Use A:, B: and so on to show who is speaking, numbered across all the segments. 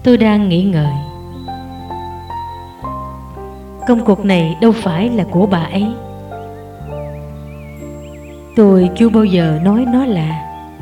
A: Tôi đang nghĩ ngợi. Công cuộc này đâu phải là của bà ấy. Tôi chưa bao giờ nói nó là.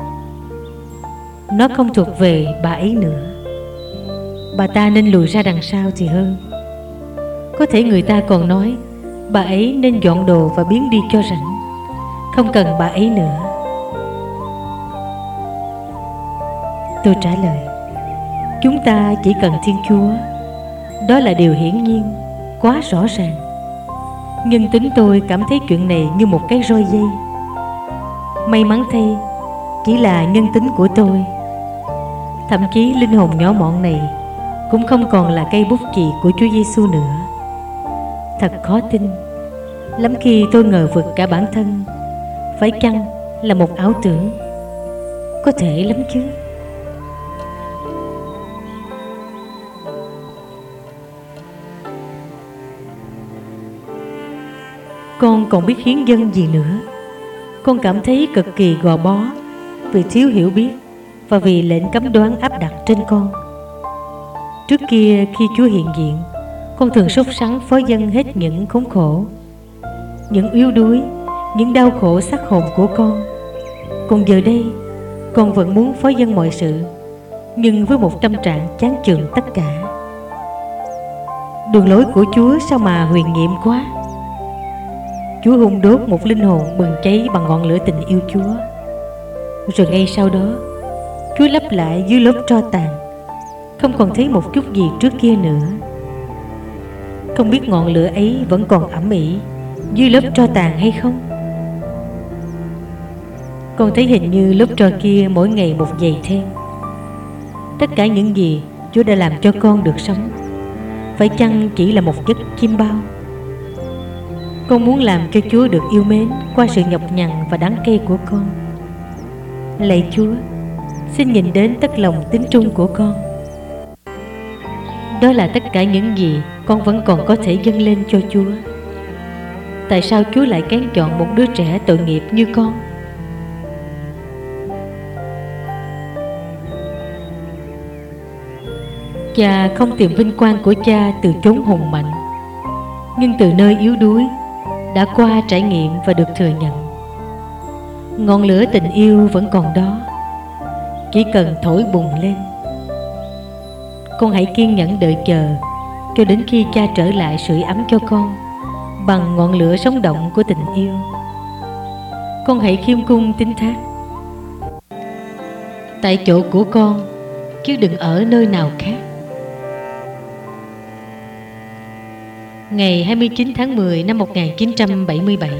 A: Nó không thuộc về bà ấy nữa. Bà ta nên lùi ra đằng sau thì hơn. Có thể người ta còn nói bà ấy nên dọn đồ và biến đi cho rảnh, không cần bà ấy nữa. Tôi trả lời, chúng ta chỉ cần Thiên Chúa. Đó là điều hiển nhiên, quá rõ ràng. Nhưng tính tôi cảm thấy chuyện này như một cái roi dây. May mắn thay, chỉ là nhân tính của tôi. Thậm chí linh hồn nhỏ mọn này cũng không còn là cây bút chì của Chúa Giêsu nữa. Thật khó tin. Lắm khi tôi ngờ vực cả bản thân. Phải chăng là một ảo tưởng? Có thể lắm chứ. Con còn biết hiến dâng gì nữa. Con cảm thấy cực kỳ gò bó vì thiếu hiểu biết và vì lệnh cấm đoán áp đặt trên con. Trước kia khi Chúa hiện diện, con thường sốt sắng phó dâng hết những khốn khổ, những yếu đuối, những đau khổ xác hồn của con. Còn giờ đây, con vẫn muốn phó dâng mọi sự, nhưng với một tâm trạng chán chường tất cả. Đường lối của Chúa sao mà huyền nhiệm quá. Chúa hun đốt một linh hồn bừng cháy bằng ngọn lửa tình yêu Chúa. Rồi ngay sau đó, Chúa lấp lại dưới lớp tro tàn, không còn thấy một chút gì trước kia nữa. Không biết ngọn lửa ấy vẫn còn ẩm ĩ dưới lớp tro tàn hay không? Con thấy hình như lớp tro kia mỗi ngày một dày thêm. Tất cả những gì Chúa đã làm cho con được sống, phải chăng chỉ là một giấc chiêm bao? Con muốn làm cho Chúa được yêu mến qua sự nhọc nhằn và đắng cay của con. Lạy Chúa, xin nhìn đến tất lòng tín trung của con. Đó là tất cả những gì con vẫn còn có thể dâng lên cho Chúa. Tại sao Chúa lại kén chọn một đứa trẻ tội nghiệp như con? Cha không tìm vinh quang của cha từ chốn hùng mạnh, nhưng từ nơi yếu đuối, đã qua trải nghiệm và được thừa nhận. Ngọn lửa tình yêu vẫn còn đó, chỉ cần thổi bùng lên. Con hãy kiên nhẫn đợi chờ cho đến khi cha trở lại sưởi ấm cho con bằng ngọn lửa sống động của tình yêu. Con hãy khiêm cung tín thác tại chỗ của con, chứ đừng ở nơi nào khác. Ngày 29 tháng 10 năm 1977,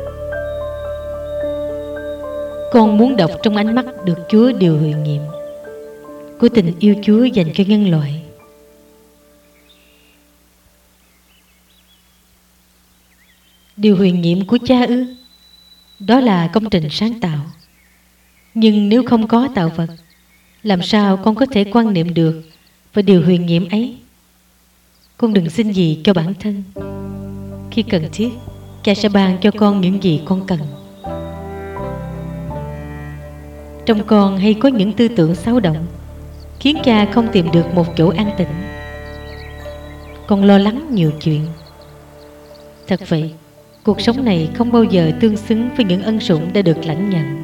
A: con muốn đọc trong ánh mắt được Chúa điều huyền nhiệm của tình yêu Chúa dành cho nhân loại. Điều huyền nhiệm của cha ư? Đó là công trình sáng tạo. Nhưng nếu không có tạo vật, làm sao con có thể quan niệm được về điều huyền nhiệm ấy? Con đừng xin gì cho bản thân. Khi cần thiết, cha sẽ ban cho con những gì con cần. Trong con hay có những tư tưởng xáo động, khiến cha không tìm được một chỗ an tĩnh. Con lo lắng nhiều chuyện. Thật vậy, cuộc sống này không bao giờ tương xứng với những ân sủng đã được lãnh nhận.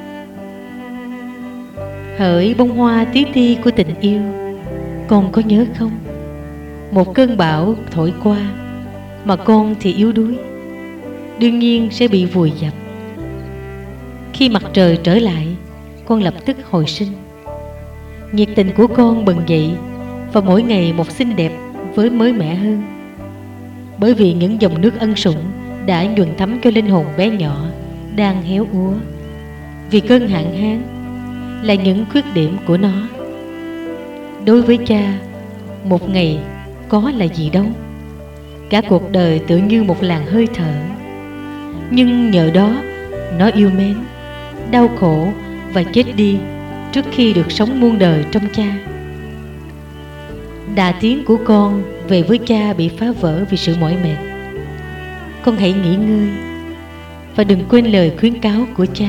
A: Hỡi bông hoa tí ti của tình yêu, con có nhớ không? Một cơn bão thổi qua, mà con thì yếu đuối, đương nhiên sẽ bị vùi dập. Khi mặt trời trở lại, con lập tức hồi sinh. Nhiệt tình của con bừng dậy, và mỗi ngày một xinh đẹp với mới mẻ hơn. Bởi vì những dòng nước ân sủng đã nhuần thấm cho linh hồn bé nhỏ đang héo úa vì cơn hạn hán, là những khuyết điểm của nó. Đối với cha, một ngày có là gì đâu. Cả cuộc đời tự như một làn hơi thở. Nhưng nhờ đó, nó yêu mến, đau khổ và chết đi trước khi được sống muôn đời trong cha. Đà tiến của con về với cha bị phá vỡ vì sự mỏi mệt. Con hãy nghỉ ngơi và đừng quên lời khuyến cáo của cha.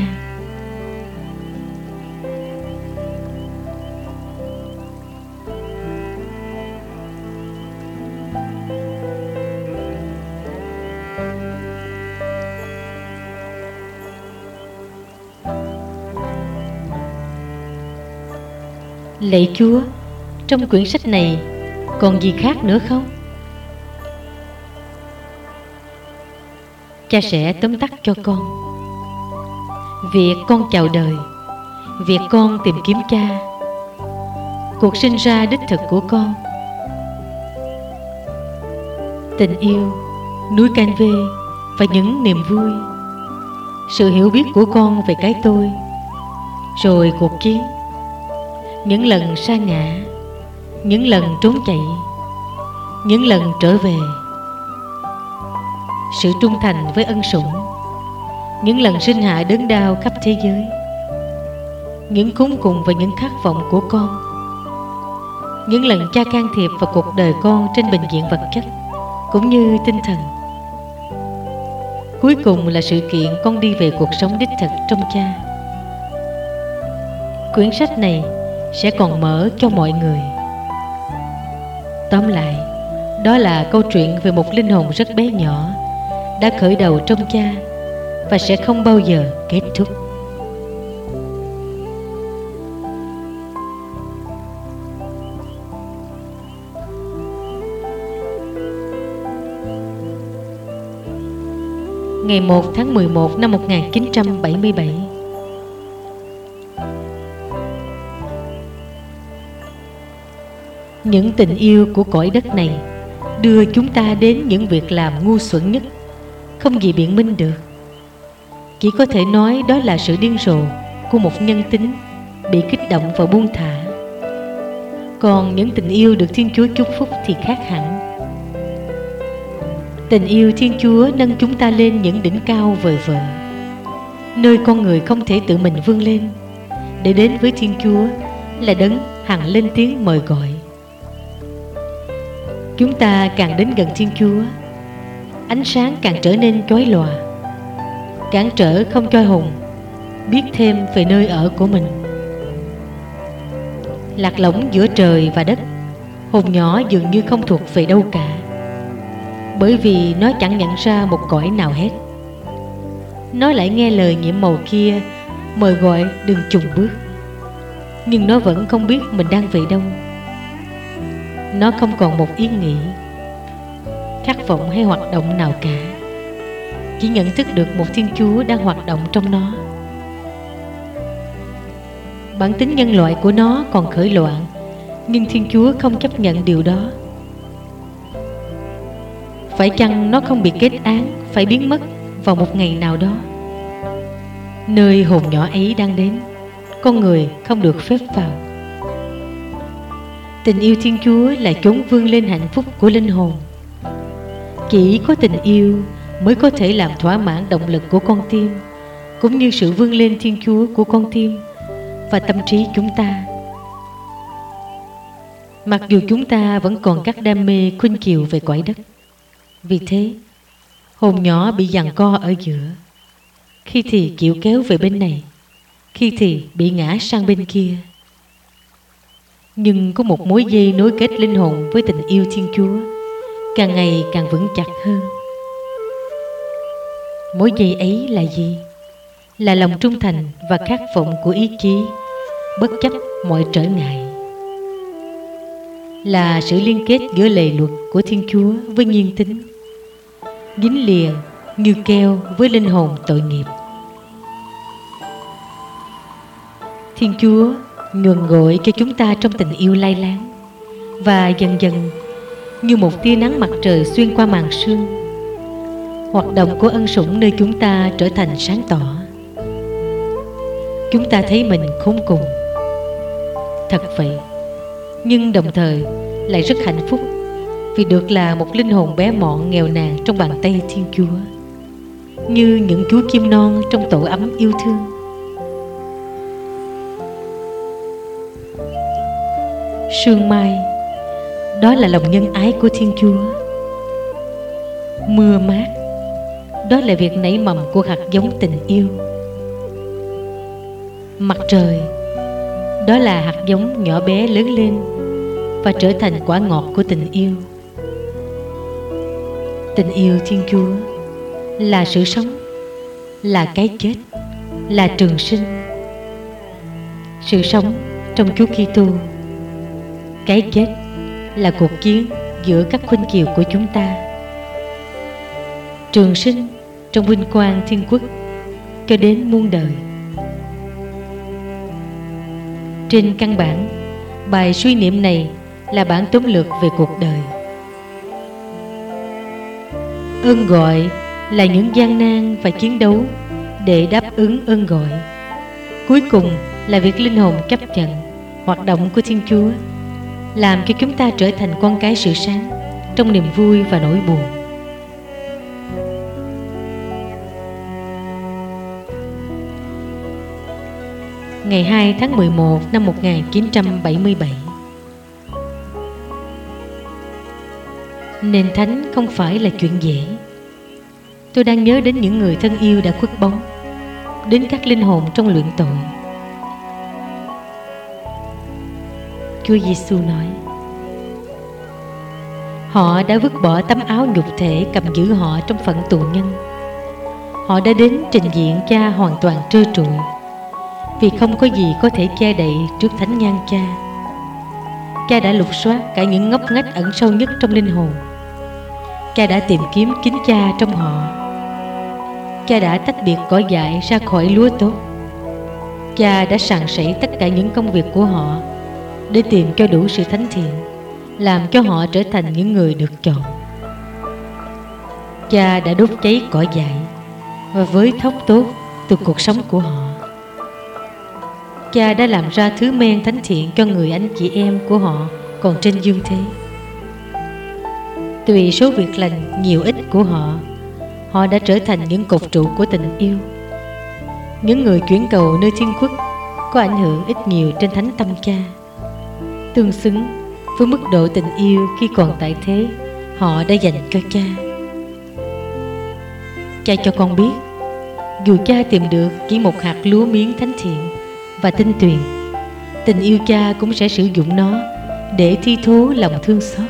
A: Lạy Chúa, trong quyển sách này còn gì khác nữa không? Cha sẽ tóm tắt cho con. Việc con chào đời, việc con tìm kiếm Cha, cuộc sinh ra đích thực của con, tình yêu, núi Can Vê và những niềm vui, sự hiểu biết của con về cái tôi, rồi cuộc chiến, những lần sa ngã, những lần trốn chạy, những lần trở về, sự trung thành với ân sủng, những lần sinh hạ đớn đau khắp thế giới, những khốn cùng và những khát vọng của con, những lần Cha can thiệp vào cuộc đời con trên bình diện vật chất cũng như tinh thần. Cuối cùng là sự kiện con đi về cuộc sống đích thực trong Cha. Quyển sách này sẽ còn mở cho mọi người. Tóm lại, đó là câu chuyện về một linh hồn rất bé nhỏ đã khởi đầu trong Cha và sẽ không bao giờ kết thúc. Ngày 1 tháng 11 năm 1977. Những tình yêu của cõi đất này đưa chúng ta đến những việc làm ngu xuẩn nhất, không gì biện minh được. Chỉ có thể nói đó là sự điên rồ của một nhân tính bị kích động và buông thả. Còn những tình yêu được Thiên Chúa chúc phúc thì khác hẳn. Tình yêu Thiên Chúa nâng chúng ta lên những đỉnh cao vời vợi, nơi con người không thể tự mình vươn lên, để đến với Thiên Chúa là đấng hằng lên tiếng mời gọi. Chúng ta càng đến gần Thiên Chúa, ánh sáng càng trở nên chói lòa, cản trở không cho hồn biết thêm về nơi ở của mình. Lạc lõng giữa trời và đất, hồn nhỏ dường như không thuộc về đâu cả, bởi vì nó chẳng nhận ra một cõi nào hết. Nó lại nghe lời nhiệm màu kia mời gọi đừng chùn bước, nhưng nó vẫn không biết mình đang về đâu. Nó không còn một ý nghĩ, khát vọng hay hoạt động nào cả, chỉ nhận thức được một Thiên Chúa đang hoạt động trong nó. Bản tính nhân loại của nó còn khởi loạn, nhưng Thiên Chúa không chấp nhận điều đó. Phải chăng nó không bị kết án, phải biến mất vào một ngày nào đó? Nơi hồn nhỏ ấy đang đến, con người không được phép vào. Tình yêu Thiên Chúa là chốn vươn lên hạnh phúc của linh hồn. Chỉ có tình yêu mới có thể làm thỏa mãn động lực của con tim, cũng như sự vươn lên Thiên Chúa của con tim và tâm trí chúng ta. Mặc dù chúng ta vẫn còn các đam mê khuynh kiều về cõi đất. Vì thế, hồn nhỏ bị giằng co ở giữa, khi thì chịu kéo về bên này, khi thì bị ngã sang bên kia. Nhưng có một mối dây nối kết linh hồn với tình yêu Thiên Chúa, càng ngày càng vững chặt hơn. Mối dây ấy là gì? Là lòng trung thành và khát vọng của ý chí, bất chấp mọi trở ngại. Là sự liên kết giữa lề luật của Thiên Chúa với nhiên tính, dính lìa như keo với linh hồn tội nghiệp. Thiên Chúa nguồn gọi cho chúng ta trong tình yêu lai láng, và dần dần như một tia nắng mặt trời xuyên qua màn sương, hoạt động của ân sủng nơi chúng ta trở thành sáng tỏ. Chúng ta thấy mình khốn cùng, thật vậy, nhưng đồng thời lại rất hạnh phúc vì được là một linh hồn bé mọn nghèo nàn trong bàn tay Thiên Chúa, như những chú chim non trong tổ ấm yêu thương. Sương mai, đó là lòng nhân ái của Thiên Chúa. Mưa mát, đó là việc nảy mầm của hạt giống tình yêu. Mặt trời, đó là hạt giống nhỏ bé lớn lên và trở thành quả ngọt của tình yêu. Tình yêu Thiên Chúa là sự sống, là cái chết, là trường sinh. Sự sống trong Chúa Kitô, cái chết là cuộc chiến giữa các khuynh kiều của chúng ta. Trường sinh trong vinh quang thiên quốc cho đến muôn đời. Trên căn bản, bài suy niệm này là bản tóm lược về cuộc đời. Ơn gọi là những gian nan và chiến đấu để đáp ứng ơn gọi. Cuối cùng là việc linh hồn chấp nhận hoạt động của Thiên Chúa, làm cho chúng ta trở thành con cái sự sáng trong niềm vui và nỗi buồn. Ngày 2 tháng 11 năm 1977. Nền thánh không phải là chuyện dễ. Tôi đang nhớ đến những người thân yêu đã khuất bóng, đến các linh hồn trong luyện tội. Chúa Giêsu nói, họ đã vứt bỏ tấm áo nhục thể cầm giữ họ trong phận tù nhân. Họ đã đến trình diện Cha hoàn toàn trơ trụi, vì không có gì có thể che đậy trước thánh nhan Cha. Cha đã lục soát cả những ngóc ngách ẩn sâu nhất trong linh hồn. Cha đã tìm kiếm chính Cha trong họ. Cha đã tách biệt cỏ dại ra khỏi lúa tốt. Cha đã sàng sẩy tất cả những công việc của họ để tìm cho đủ sự thánh thiện, làm cho họ trở thành những người được chọn. Cha đã đốt cháy cỏ dại và với thóc tốt từ cuộc sống của họ. Cha đã làm ra thứ men thánh thiện cho người anh chị em của họ còn trên dương thế. Tùy số việc lành nhiều ít của họ, họ đã trở thành những cột trụ của tình yêu. Những người chuyển cầu nơi thiên quốc có ảnh hưởng ít nhiều trên thánh tâm Cha. Tương xứng với mức độ tình yêu khi còn tại thế họ đã dành cho Cha. Cha cho con biết, dù Cha tìm được chỉ một hạt lúa miếng thánh thiện và tinh tuyền, tình yêu Cha cũng sẽ sử dụng nó để thi thố lòng thương xót.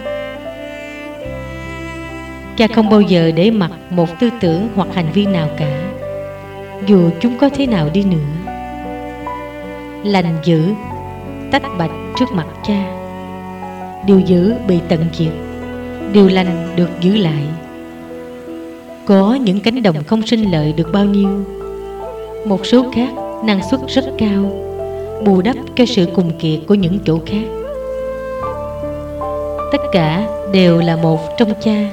A: Cha không bao giờ để mặc một tư tưởng hoặc hành vi nào cả, dù chúng có thế nào đi nữa. Lành dữ tách bạch trước mặt Cha. Điều dữ bị tận diệt, điều lành được giữ lại. Có những cánh đồng không sinh lợi được bao nhiêu, một số khác năng suất rất cao, bù đắp cho sự cùng kiệt của những chỗ khác. Tất cả đều là một trong Cha.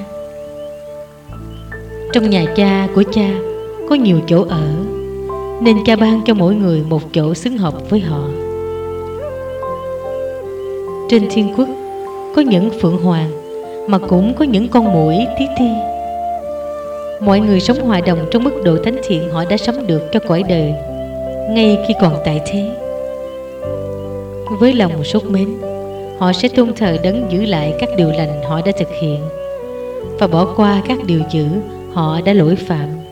A: Trong nhà Cha của Cha có nhiều chỗ ở, nên Cha ban cho mỗi người một chỗ xứng hợp với họ. Trên thiên quốc có những phượng hoàng, mà cũng có những con muỗi tí ti. Mọi người sống hòa đồng trong mức độ thánh thiện họ đã sống được cho cõi đời, ngay khi còn tại thế. Với lòng sốt mến, họ sẽ tôn thờ Đấng giữ lại các điều lành họ đã thực hiện và bỏ qua các điều dữ họ đã lỗi phạm.